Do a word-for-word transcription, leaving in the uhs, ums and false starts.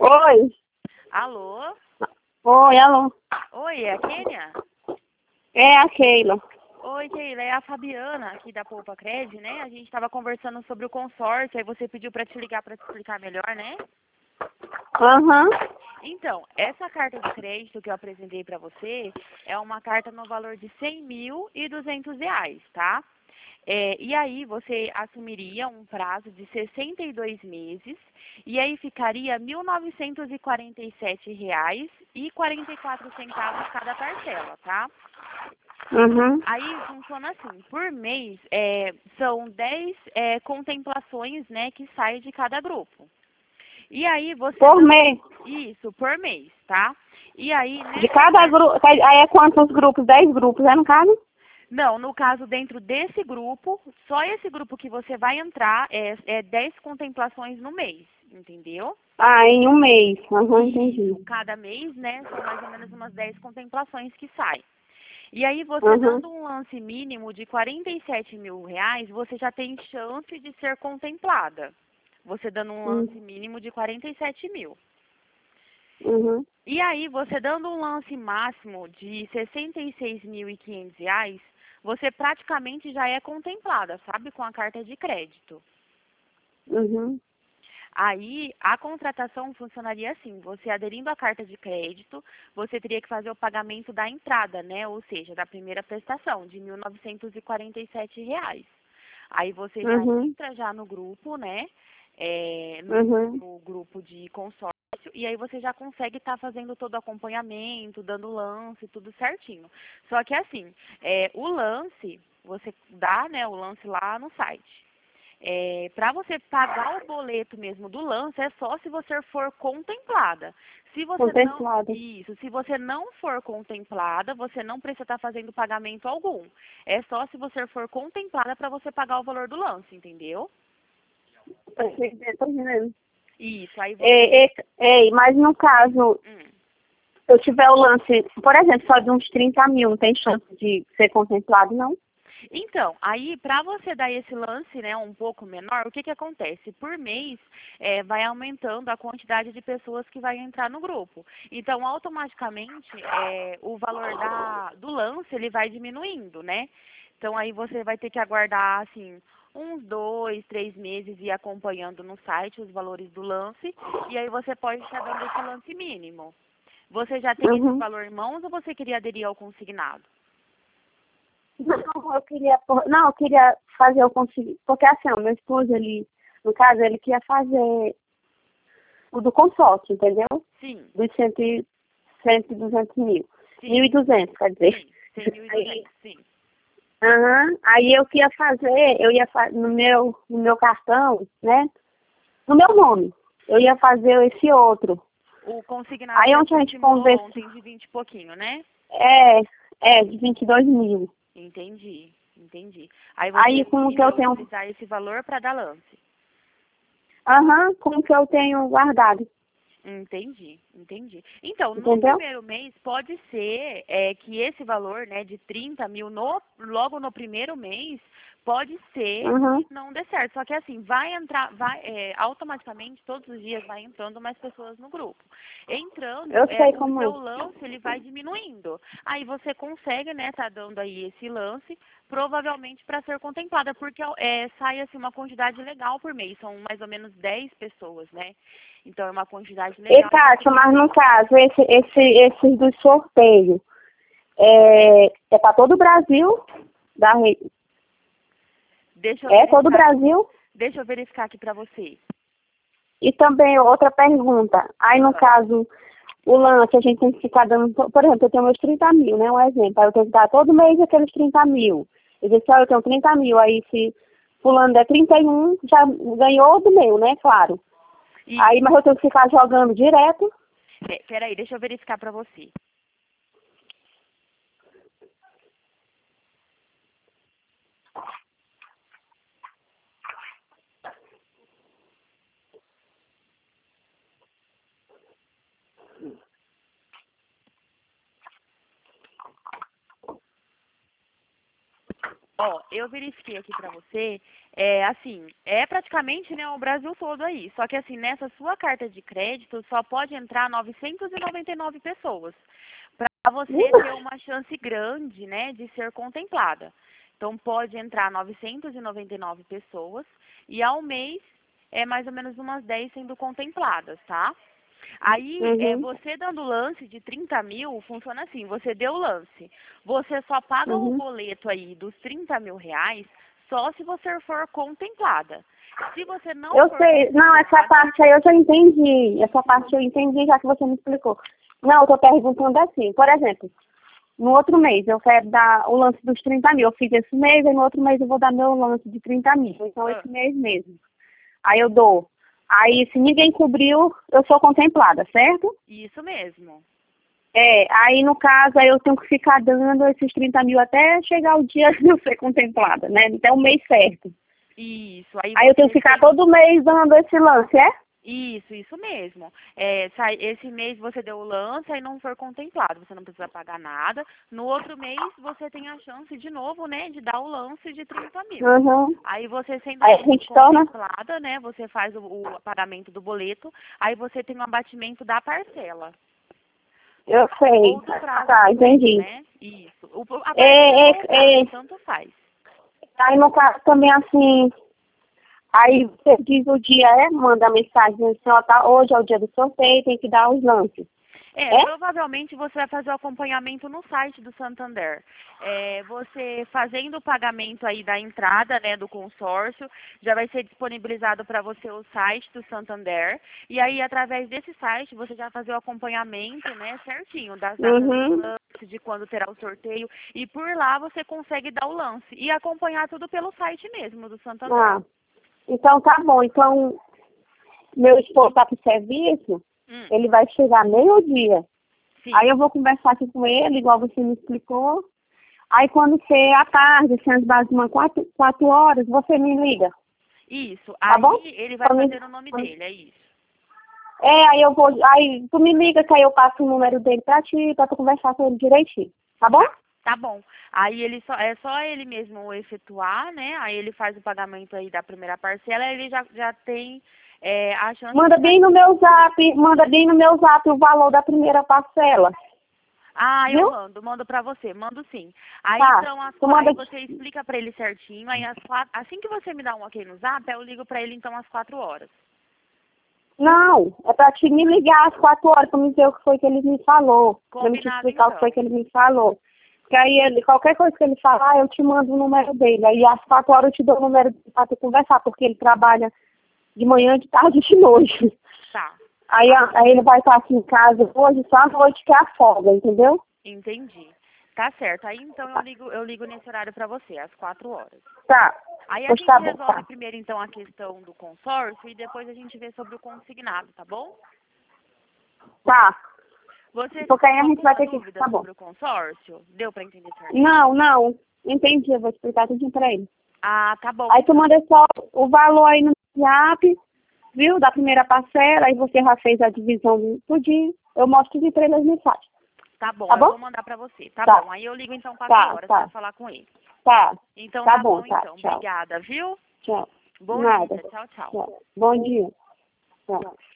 Oi. Alô? Oi, alô. Oi, é a Kênia? É a Keila. Oi, Keila, é a Fabiana aqui da Poupa Cred, né? A gente estava conversando sobre o consórcio, aí você pediu para te ligar para te explicar melhor, né? Aham. Então, essa carta de crédito que eu apresentei para você é uma carta no valor de cem mil e duzentos reais, tá? É, e aí você assumiria um prazo de sessenta e dois meses e aí ficaria mil novecentos e quarenta e sete reais e quarenta e quatro centavos cada parcela, tá? Uhum. Aí funciona assim, por mês é, são dez é, contemplações, né, que saem de cada grupo. E aí você Por dando mês. isso por mês, tá? E aí De nessa cada grupo. Aí é quantos grupos? Dez grupos, é no caso? Não, no caso, dentro desse grupo, só esse grupo que você vai entrar é, é dez contemplações no mês, entendeu? Ah, em um mês. Aham, entendi. Isso, cada mês, né, são mais ou menos umas dez contemplações que saem. E aí, você Aham. dando um lance mínimo de quarenta e sete mil reais, você já tem chance de ser contemplada. Você dando um Uhum. lance mínimo de quarenta e sete mil. Uhum. E aí, você dando um lance máximo de sessenta e seis mil e quinhentos reais, você praticamente já é contemplada, sabe, com a carta de crédito. Uhum. Aí, a contratação funcionaria assim, você aderindo à carta de crédito, você teria que fazer o pagamento da entrada, né, ou seja, da primeira prestação, de mil novecentos e quarenta e sete reais. Aí você já Uhum. entra já no grupo, né, é, no, Uhum. no grupo de consórcio, e aí você já consegue estar fazendo todo o acompanhamento, dando lance, tudo certinho. Só que assim, é, o lance, você dá, né, o lance lá no site. É, para você pagar o boleto mesmo do lance, é só se você for contemplada. Se você não, Contemplado. isso, se você não for contemplada, você não precisa estar fazendo pagamento algum. É só se você for contemplada para você pagar o valor do lance, entendeu? Tô entendendo, tô entendendo. Isso, aí você... É, é, é, mas no caso, Hum. se eu tiver o lance, por exemplo, só de uns trinta mil, não tem chance de ser contemplado, não? Então, aí para você dar esse lance, né, um pouco menor, o que que acontece? Por mês, é, vai aumentando a quantidade de pessoas que vai entrar no grupo. Então, automaticamente, é, o valor da, do lance, ele vai diminuindo, né? Então, aí você vai ter que aguardar, assim, uns dois, três meses e ir acompanhando no site os valores do lance, e aí você pode estar dando esse lance mínimo. Você já tem esse Uhum. valor em mãos ou você queria aderir ao consignado? Não, eu queria, por- não, eu queria fazer eu conseguir, porque assim, o meu esposo, ele, no caso, ele queria fazer o do consórcio, entendeu? Sim, Dos cento, e- cento e duzentos mil. sim. Mil e duzentos, quer dizer. Sim, cem mil e Aí, duzentos, sim. aham, aí eu queria fazer, eu ia fazer no meu, no meu cartão, né? No meu nome. Eu ia fazer esse outro. O consignado Aí que a ontem a gente gente simulou conversou. ontem de vinte e pouquinho, né? É, é, de vinte e dois mil. Entendi, entendi. Aí você Aí como que eu iria tenho. utilizar esse valor para dar lance. Aham, como que eu tenho guardado. Entendi, entendi. Então, no Entendeu? primeiro mês, pode ser é, que esse valor, né, de trinta mil, no, logo no primeiro mês, pode ser Aham. que não dê certo. Só que assim, vai entrar, vai, é, automaticamente, todos os dias vai entrando mais pessoas no grupo. Entrando, Eu é, sei o como é. seu lance, ele vai diminuindo. Aí você consegue, né, tá dando aí esse lance, provavelmente para ser contemplada, porque é, sai assim uma quantidade legal por mês, são mais ou menos dez pessoas, né? Então é uma quantidade E legal. Kátia, mas no caso, esse, esse, esses do sorteio, é, é para todo o Brasil? Da, re- Deixa eu é todo o verificar, Brasil? deixa eu verificar aqui para você. E também outra pergunta. Aí no Ah, caso, o lance a gente tem que ficar dando, por exemplo, eu tenho meus trinta mil, né? Um exemplo. Aí eu tenho que dar todo mês aqueles trinta mil. Eu disse, ó, eu tenho trinta mil. Aí se fulano der trinta e um, já ganhou do meu, né? Claro. Aí, isso. mas eu tenho que ficar jogando direto. É, peraí, deixa eu verificar para você. Ó, eu verifiquei aqui pra você, é assim, é praticamente, né, o Brasil todo aí. Só que assim, nessa sua carta de crédito só pode entrar novecentas e noventa e nove pessoas. Para você ter uma chance grande, né, de ser contemplada. Então pode entrar novecentas e noventa e nove pessoas e ao mês é mais ou menos umas dez sendo contempladas, tá? Aí, é, Uhum. você dando lance de trinta mil, funciona assim, você deu o lance. Você só paga o Uhum. boleto aí dos trinta mil reais só se você for contemplada. Se você não Eu for sei, não, essa contemplada, parte aí eu já entendi. Essa parte eu entendi já que você me explicou. Não, eu tô perguntando assim, por exemplo, no outro mês eu quero dar o lance dos trinta mil. Eu fiz esse mês, aí no outro mês eu vou dar meu lance de trinta mil. Então ah, esse mês mesmo. Aí eu dou. Aí se ninguém cobriu, eu sou contemplada, certo? isso mesmo. É, aí no caso aí eu tenho que ficar dando esses trinta mil até chegar o dia de eu ser contemplada, né? Até o mês certo. Isso, aí Aí eu tenho você que ficar tem... todo mês dando esse lance, é? Isso, isso mesmo. É, sai- esse mês você deu o lance e não for contemplado, você não precisa pagar nada. No outro mês você tem a chance de novo, né, de dar o lance de trinta mil. Uhum. Aí você sendo Aí a gente torna. contemplada, né, você faz o, o pagamento do boleto, aí você tem o abatimento da parcela. Eu sei. Ou do prazo Tá, também, entendi. né? Isso. O, a parcela É, ou o é, é, prazo, tanto faz. aí no caso também assim, aí você diz o dia, é? Manda a mensagem assim, ó, tá, hoje é o dia do sorteio, tem que dar os lances. É, É? provavelmente você vai fazer o acompanhamento no site do Santander. É, você fazendo o pagamento aí da entrada, né, do consórcio, já vai ser disponibilizado para você o site do Santander. E aí, através desse site, você já vai fazer o acompanhamento, né, certinho, das datas do Uhum. lance, de quando terá o sorteio. E por lá você consegue dar o lance. E acompanhar tudo pelo site mesmo do Santander. Ah, então tá bom. Então, meu esposo tá pro serviço, Hum, ele vai chegar meio-dia. Aí sim. eu vou conversar aqui com ele, igual você me explicou. Aí quando ser à tarde, se as bases umas quatro, quatro horas, você me liga, Isso. tá bom? Aí ele vai Pra mim- fazer o nome dele, é isso. É, aí eu vou, aí tu me liga que aí eu passo o número dele pra ti, pra tu conversar com ele direitinho, tá bom? Tá, tá bom. Aí ele só, é só ele mesmo efetuar, né? Aí ele faz o pagamento aí da primeira parcela, ele já, já tem é, a chance Manda de bem sair no do meu grupo. zap, manda bem no meu zap o valor da primeira parcela, Ah, eu viu? mando, mando pra você, mando sim. Aí Tá, então, as, tu qua- manda, aí você explica pra ele certinho, aí as quatro, assim que você me dá um ok no zap, eu ligo pra ele então às quatro horas. não, é pra te me ligar às quatro horas pra me dizer o que foi que ele me falou, pra me te Combinado explicar o que foi então. que ele me falou. Que aí ele, qualquer coisa que ele falar, eu te mando o número dele. Aí às quatro horas eu te dou o número dele pra tu conversar, porque ele trabalha de manhã, de tarde e de noite. Tá, Aí, a- aí ele vai estar aqui em casa hoje, só à noite que é a folga, entendeu? entendi. Tá certo. Aí então eu ligo, eu ligo nesse horário pra você, às quatro horas. Tá. Aí a Pois gente tá bom, resolve tá. primeiro então a questão do consórcio e depois a gente vê sobre o consignado, tá bom? Tá. Você Porque ficou aí a com gente vai alguma ter que. dúvida Tá bom. sobre o consórcio? Deu pra entender certinho? Não, não. Entendi, eu vou explicar tudo pra ele. Ah, tá bom Aí tu então. manda só o valor aí no zap, viu? Da primeira parcela, aí você já fez a divisão do tudinho. Eu mostro tudo pra ele as mensagens. Tá bom, Tá eu bom? vou mandar pra você. Tá Tá. bom. Aí eu ligo então quatro Tá, horas pra tá. falar com ele. Tá. Então Tá tá bom, bom tá. então. Tchau. Obrigada, viu? Tchau. Bom Nada. dia. Tchau, tchau. Tchau. Bom dia. Tchau.